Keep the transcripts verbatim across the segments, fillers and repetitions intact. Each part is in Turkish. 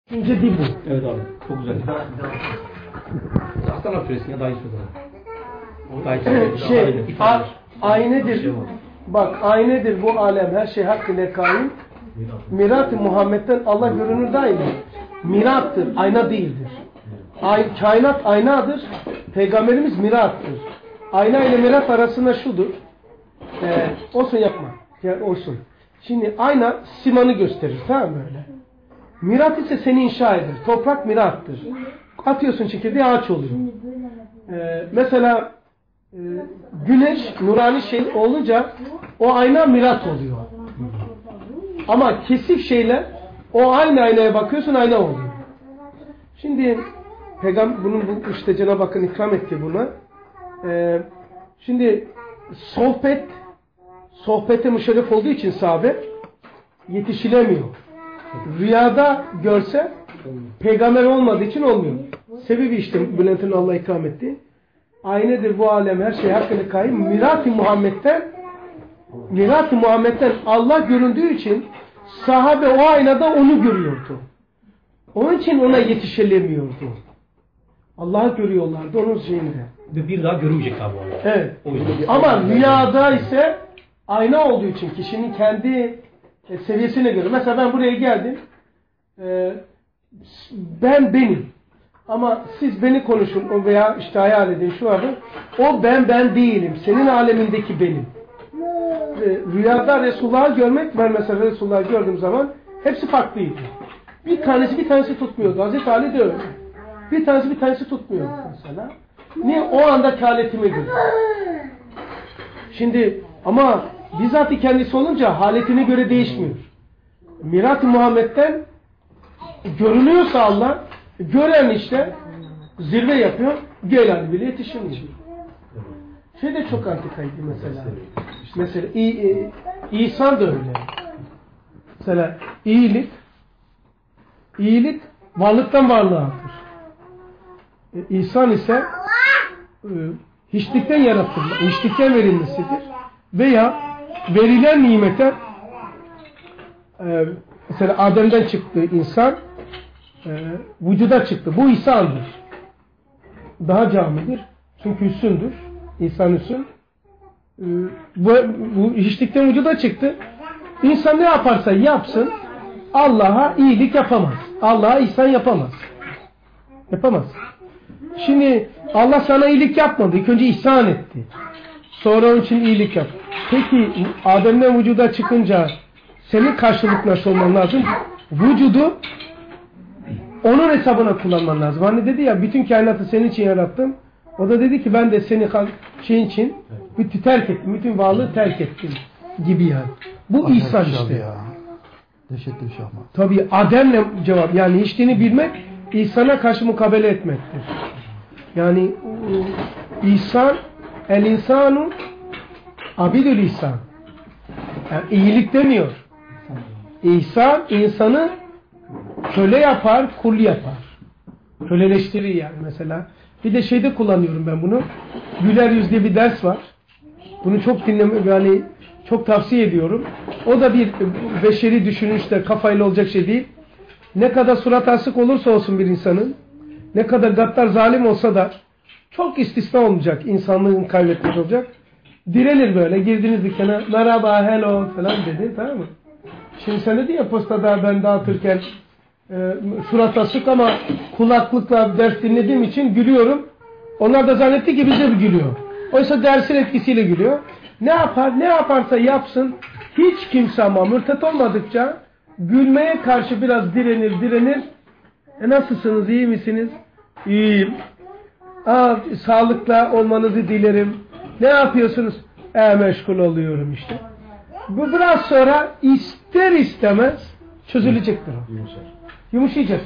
İkinci dil bu. Evet abi. Çok güzel. Aslan Suresine ya daha iyi söylüyorum. Şey, a, aynedir. Bak aynedir bu alem. Her şey hakkıyla kaim. Mirat-ı Muhammed'den Allah görünür daima. Mirattır. Ayna değildir. Ay, kainat aynadır. Peygamberimiz mirattır. Ayna ile mirat arasında şudur. Ee, olsun yapma. Yani olsun. Şimdi ayna simanı gösterir. Tamam böyle. Mirat ise seni inşa eder. Toprak mirattır. Atıyorsun çekirdeği ağaç oluyor. Ee, mesela e, güneş nurani şey olunca o ayna mirat oluyor. Ama kesif şeyler o aynı aynaya bakıyorsun ayna oluyor. Şimdi Peygamber bunun bu işte Cenab-ı Hakk'ın ikram etti buna. Ee, şimdi sohbet sohbete müşerref olduğu için sahabe yetişilemiyor. Rüyada görse peygamber olmadığı için olmuyor. Sebebi işte Bülent'in Allah ikram etti. Aynedir bu alem her şey hakkıyla kaim. Mirat-ı Muhammed'den Mirat-ı Muhammed'den Allah göründüğü için sahabe o aynada onu görüyordu. Onun için ona yetişilemiyordu. Allah'ı görüyorlardı onun şeyinde. Ve bir daha görmeyecek abi onu. Evet. Ama rüyada ise ayna olduğu için kişinin kendi seviyesine göre. Mesela ben buraya geldim. Ben benim. Ama siz beni konuşun veya işte hayal edin şu anda. O ben ben değilim. Senin alemindeki benim. Rüyada Resulullah'ı görmek, ben mesela Resulullah'ı gördüğüm zaman hepsi farklıydı. Bir tanesi bir tanesi tutmuyordu. Hazreti Ali de öyle. Bir tanesi bir tanesi tutmuyordu mesela. Niye? O anda haletime göre. Şimdi ama bizzat kendisi olunca haletine göre değişmiyor. Mirat-ı Muhammed'den görünüyorsa Allah, gören işte zirve yapıyor, gelen bile yetişemiyor. Şey de çok antikaydı mesela. Mesela iyi, İsa da öyle. Mesela iyilik iyilik varlıktan varlığa atır. İhsan ise hiçlikten yaratılma, hiçlikten verilmesidir. Veya verilen nimete mesela Adem'den çıktı insan vücuda çıktı. Bu ihsandır. Daha camidir. Çünkü üstündür. İnsan üstün. Bu, bu hiçlikten vücuda çıktı. İnsan ne yaparsa yapsın Allah'a iyilik yapamaz. Allah'a ihsan yapamaz. Yapamaz. Şimdi Allah sana iyilik yapmadı. İlk önce ihsan etti. Sonra onun için iyilik yap. Peki Adem'den vücuda çıkınca senin karşılık nasıl olman lazım? Vücudu onun hesabına kullanman lazım. Hani dedi ya bütün kainatı senin için yarattım. O da dedi ki ben de seni şeyin için bütün terk ettim. Bütün varlığı terk ettim. Gibi yani. Bu ihsan işte. Ya. Dehşetli bir şey ama. Tabii Adem'le cevap. Yani içtiğini bilmek ihsana karşı mukabele etmektir. Yani ihsan el insanu abidül ihsan. Yani iyilik demiyor. İhsan insanı köle yapar, kul yapar. Köleleştirir yani mesela. Bir de şeyde kullanıyorum ben bunu. Güler yüzlü bir ders var. Bunu çok dinleme yani çok tavsiye ediyorum. O da bir beşeri düşünüşte kafayla olacak şey değil. Ne kadar surat asık olursa olsun bir insanın, ne kadar gaddar zalim olsa da çok istisna olmayacak. İnsanlığın kaybetmiş olacak. Direnir böyle. Girdiniz dükkana. Merhaba, hello falan dedi. Tamam mı? Şimdi sen dedin ya postada ben dağıtırken e, surat asık ama kulaklıkla ders dinlediğim için gülüyorum. Onlar da zannetti ki bize bir gülüyor. Oysa dersin etkisiyle gülüyor. Ne yapar? Ne yaparsa yapsın. Hiç kimse ama mürtet olmadıkça gülmeye karşı biraz direnir, direnir. E nasılsınız? İyi misiniz? İyiyim. Aa, sağlıkla olmanızı dilerim. Ne yapıyorsunuz? E meşgul oluyorum işte. Bu biraz sonra ister istemez çözülecektir o. Yumuşayacak.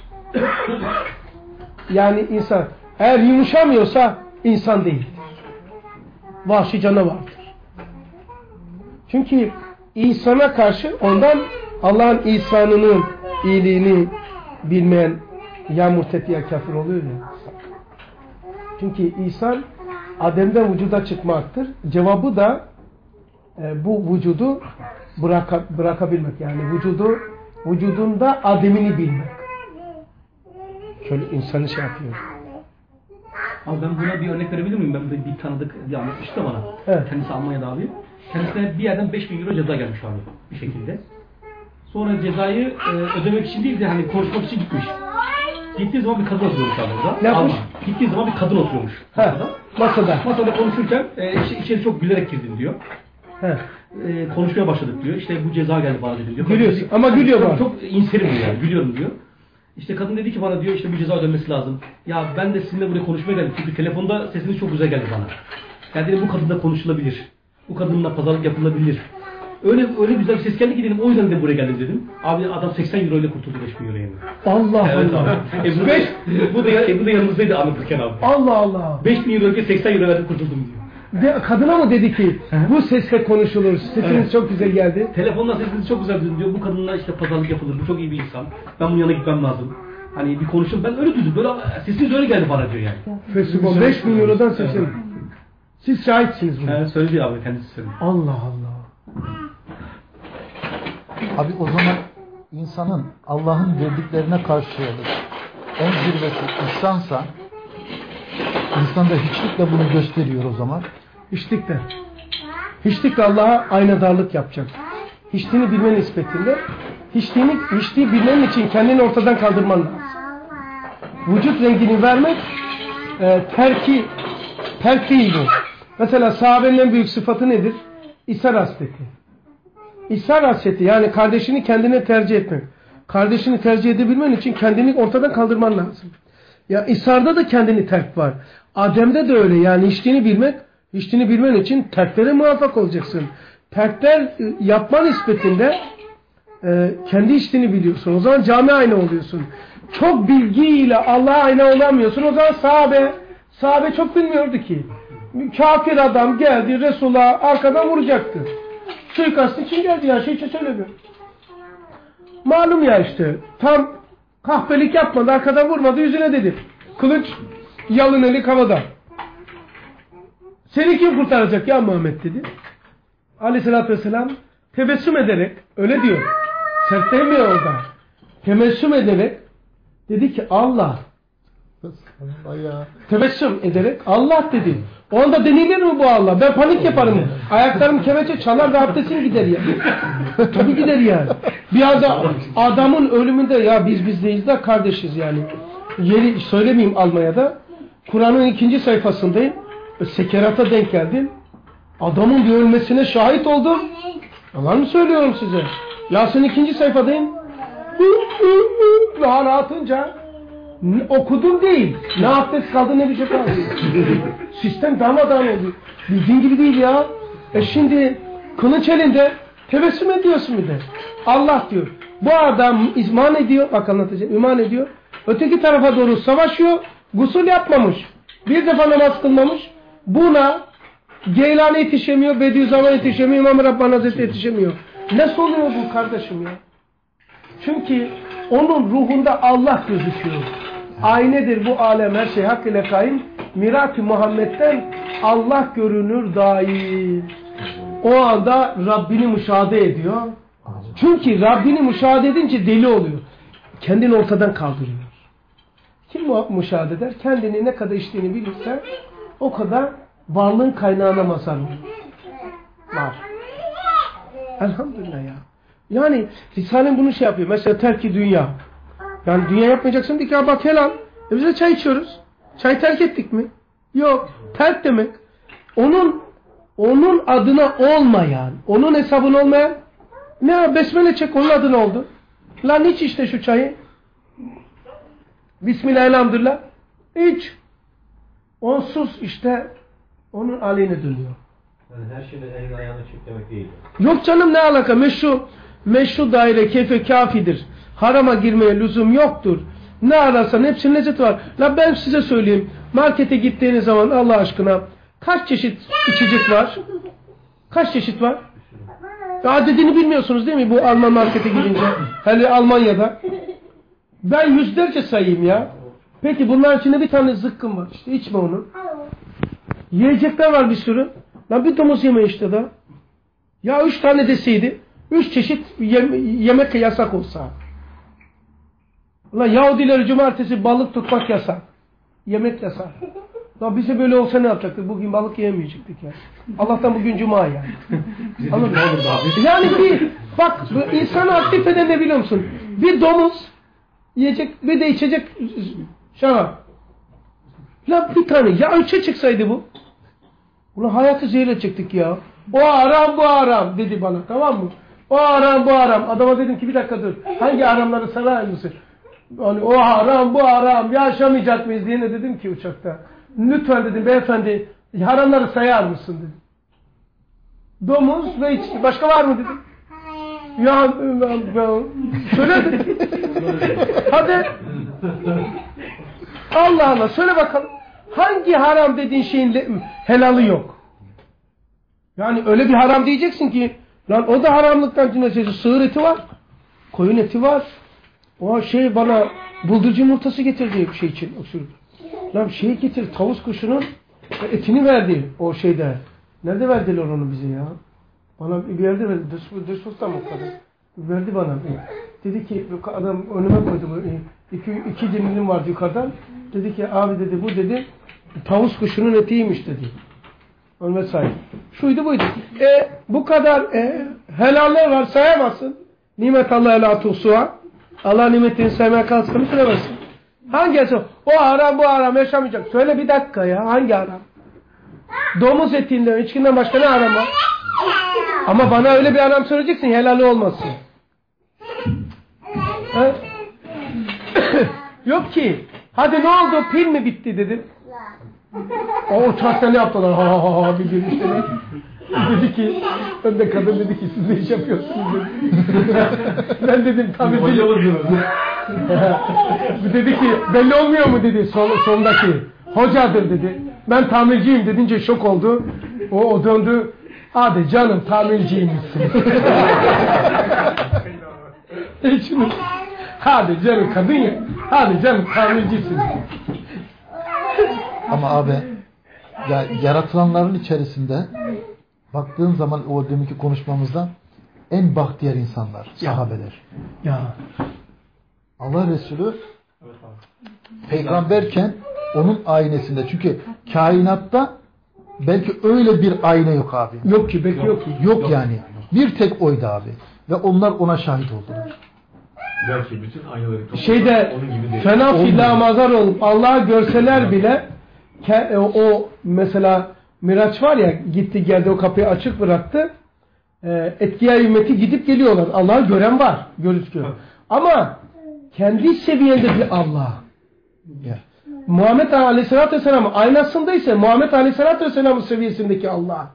Yani insan eğer yumuşamıyorsa insan değildir. Vahşi canavardır. Çünkü insana karşı ondan Allah'ın ihsanını, iyiliğini bilmeyen ya murtet ya kafir oluyor ya. Çünkü ihsan Adem'den vücuda çıkmaktır. Cevabı da e, bu vücudu bıraka, bırakabilmek. Yani vücudu vücudunda Adem'ini bilmek. Şöyle insanı şey yapıyor. Abi ben buna bir örnek verebilir miyim? Ben de bir tanıdık diye anlatmıştı bana. Evet. Kendisi Almanya'da abi. Kendisine bir yerden beş bin euro ceza gelmiş abi bir şekilde. Sonra cezayı e, ödemek için değil de hani konuşmak için gitmiş. Gittiği zaman bir kadın oturuyormuş abi orada. Ne yapmış? Alman. Gittiği zaman bir kadın oturuyormuş Ha, masada. masada. Masada konuşurken e, içeri, içeri çok gülerek girdim diyor. He. E, konuşmaya başladık diyor. İşte bu ceza geldi bana dedim diyor. Gülüyorsun Dedi, ama gülüyor bana. Çok inserim diyor yani, gülüyorum diyor. İşte kadın dedi ki bana diyor işte bir ceza ödenmesi lazım. Ya ben de sizinle buraya konuşmaya geldim. Çünkü telefonda sesiniz çok güzel geldi bana. Yani dedim bu kadınla konuşulabilir. Bu kadınla pazarlık yapılabilir. Öyle öyle güzel bir ses geldi ki dedim o yüzden de buraya geldim dedim. Abi adam seksen euro ile kurtuldu beş bin euroya. Allah Evet Allah. abi. Ebru, Beş... bu da, Ebru da yanımızdaydı anlatırken abi. Allah Allah. beş bin euro ile seksen euro verdim kurtuldum diyor. De, kadına mı dedi ki bu sesle konuşulur, sesiniz evet. çok güzel geldi. Telefonla sesiniz çok güzel duydum diyor. Bu kadınla işte pazarlık yapılır. Bu çok iyi bir insan. Ben bunun yanına gitmem lazım. Hani bir konuşun. Ben öyle duydum. Böyle sesiniz öyle geldi bana diyor yani. Fesubon beş bin eurodan sesin. Siz şahitsiniz bunu. Evet söyledi abi kendisi söyledi. Allah Allah. Abi o zaman insanın Allah'ın verdiklerine karşılık en zirvesi ihsansa insan da hiçlikle bunu gösteriyor o zaman. Hiçlikle. Hiçlikle Allah'a aynadarlık yapacak. Hiçliğini bilme nispetinde hiçliğini, hiçliği bilmen için kendini ortadan kaldırman lazım. Vücut rengini vermek e, terki terk değil bu. Mesela sahabenin en büyük sıfatı nedir? İshar hasreti. İshar hasreti yani kardeşini kendine tercih etmek. Kardeşini tercih edebilmen için kendini ortadan kaldırman lazım. Ya İshar'da da kendini terk var. Adem'de de öyle yani içtiğini bilmek, içtiğini bilmen için terklere muvaffak olacaksın. Terkler yapma nispetinde e, kendi içtiğini biliyorsun. O zaman cami ayna oluyorsun. Çok bilgiyle Allah'a ayna olamıyorsun. O zaman sahabe, sahabe çok bilmiyordu ki. Kafir adam geldi Resul'a arkadan vuracaktı. Suikast için geldi ya şey için söylemiyor. Malum ya işte tam kahpelik yapmadı arkadan vurmadı yüzüne dedi. Kılıç yalın eli havada. Seni kim kurtaracak ya Muhammed dedi. Aleyhissalatü vesselam tebessüm ederek öyle diyor. Sert demiyor orada. Tebessüm ederek dedi ki Allah. Tebessüm ederek Allah dedi. Onda denilir mi bu Allah? Ben panik yaparım. Ayaklarım kemeçe çalar ve abdestim gider ya. Tabii gider yani. Bir anda adamın ölümünde ya biz biz değiliz de kardeşiz yani. Yeri söylemeyeyim Almanya'da. Kur'an'ın ikinci sayfasındayım. Sekerata denk geldim. Adamın bir ölmesine şahit oldum. Yalan mı söylüyorum size? Yasin ikinci sayfadayım. Hala atınca okudum değil. Ne abdest kaldı ne bir şey kaldı. Sistem darmadağın oldu. Bildiğin gibi değil ya. E şimdi kılıç elinde tebessüm ediyorsun bir de. Allah diyor. Bu adam iman ediyor. Bak anlatacağım. İman ediyor. Öteki tarafa doğru savaşıyor. Gusül yapmamış. Bir defa namaz kılmamış. Buna Geylani yetişemiyor. Bediüzzaman yetişemiyor. İmam Rabbani Hazretleri yetişemiyor. Nasıl oluyor bu kardeşim ya? Çünkü onun ruhunda Allah gözüküyor. Aynedir bu alem her şey hak ile kaim. Mirat-ı Muhammed'den Allah görünür daim. O anda Rabbini müşahede ediyor. Çünkü Rabbini müşahede edince deli oluyor. Kendini ortadan kaldırıyor. Kim müşahede eder? Kendini ne kadar içtiğini bilirse o kadar varlığın kaynağına mazhar olur. Var. Elhamdülillah ya. Yani Risale'nin bunu şey yapıyor. Mesela terk-i dünya. Yani dünya yapmayacaksın diye ki bak helal. E biz de çay içiyoruz. Çay terk ettik mi? Yok. Terk demek. Onun onun adına olmayan, onun hesabına olmayan ne besmele çek onun adına oldu. Lan iç işte şu çayı. Bismillahirrahmanirrahim. İç. Onsuz işte onun aleyhine dönüyor. Yani her şeyde elini ayağını çek demek değil. Yok canım ne alaka? Meşru, meşru daire kefe kafidir. Harama girmeye lüzum yoktur. Ne ararsan hepsinin lezzeti var. La ben size söyleyeyim. Markete gittiğiniz zaman Allah aşkına kaç çeşit içecek var? Kaç çeşit var? Adedini bilmiyorsunuz değil mi bu Alman markete gidince? Hele Almanya'da. Ben yüzlerce sayayım ya. Peki bunların içinde bir tane zıkkım var. İşte içme onu. Yiyecekler var bir sürü. Lan bir domuz yeme işte da. Ya üç tane deseydi. Üç çeşit yem yemek yasak olsa. Ulan Yahudileri cumartesi balık tutmak yasak. Yemek yasak. Lan bize böyle olsa ne yapacaktık? Bugün balık yemeyecektik ya. Allah'tan bugün cuma yani. Anladın mı? Yani bir bak insanı aktif eden ne biliyor musun? Bir domuz yiyecek ve de içecek şarap. Lan bir tane ya üçe çıksaydı bu. Ulan hayatı zehir edecektik ya. O haram bu haram dedi bana, tamam mı? O haram bu haram. Adama dedim ki bir dakika dur. Hangi haramları sarar mısın? Yani o haram bu haram yaşamayacak mıyız diye ne dedim ki uçakta. Lütfen dedim beyefendi haramları sayar mısın dedim. Domuz ve içki. Başka var mı dedim. Ya söyle dedim. Hadi. Allah Allah söyle bakalım. Hangi haram dediğin şeyin helalı yok? Yani öyle bir haram diyeceksin ki lan o da haramlıktan cümlesi. Sığır eti var. Koyun eti var. O şey bana bıldırcın yumurtası getirdi bir şey için. Lan şey getir tavus kuşunun etini verdi o şeyde. Nerede verdiler onu bize ya? Bana bir yerde verdi. Dışfus'tan mı kadar? Verdi bana. Dedi ki adam önüme koydu. İki, iki dilim vardı yukarıdan. Dedi ki abi dedi bu dedi tavus kuşunun etiymiş dedi. Önüme saydı. Şuydu buydu. E bu kadar e, helaller var sayamazsın. Nimet Allah'a la tuhsuha. Allah nimetini saymaya kalksın bitiremezsin. Hangisi? O haram bu haram yaşamayacak. Söyle bir dakika ya. Hangi haram? Domuz etinden, içkinden başka ne haram var? Ama bana öyle bir haram söyleyeceksin. Helali olmasın. Yok ki. Hadi ne oldu? Pil mi bitti dedim. O uçakta ne yaptılar? Ha ha ha bir gülüşte ne? Dedi ki, önde kadın dedi ki siz ne iş yapıyorsunuz dedi. Ben dedim tabii değil. Dedi ki belli olmuyor mu dedi son, sondaki. Hocadır dedi. Ben tamirciyim dedince şok oldu. O, o döndü. Hadi canım tamirciymişsin. Hiçbir. Hadi canım kadın ya. Hadi canım tamircisin. Ama abi ya yaratılanların içerisinde baktığın zaman o deminki konuşmamızda en bahtiyar insanlar, ya. Sahabeler. Ya. Allah Resulü peygamberken onun aynesinde. Çünkü kainatta belki öyle bir ayna yok abi. Yok ki belki yok. Yok, yok yani. Bir tek oydu abi. Ve onlar ona şahit oldular. Gerçi bütün aynaları şeyde fena filah mazar olup Allah'ı görseler bile o mesela Miraç var ya gitti geldi o kapıyı açık bıraktı. Etkiya ümmeti gidip geliyorlar. Allah'ı gören var. Gözüküyor. Ama kendi seviyende bir Allah. Yeah. Muhammed Aleyhisselatü Vesselam'ın aynasında ise Muhammed Aleyhisselatü Vesselam'ın seviyesindeki Allah.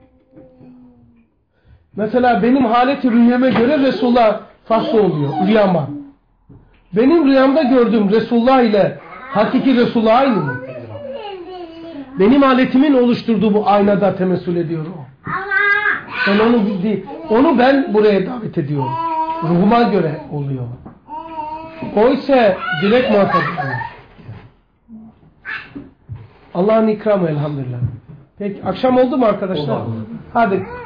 Mesela benim haleti rüyeme göre Resulullah faslı oluyor rüyama. Benim rüyamda gördüğüm Resulullah ile hakiki Resulullah aynı mı? Benim aletimin oluşturduğu bu aynada temessül ediyor o. Ben onu değil, onu ben buraya davet ediyorum. Ruhuma göre oluyor. O ise direkt muhatap oluyor. Allah'ın ikramı elhamdülillah. Peki akşam oldu mu arkadaşlar? Hadi.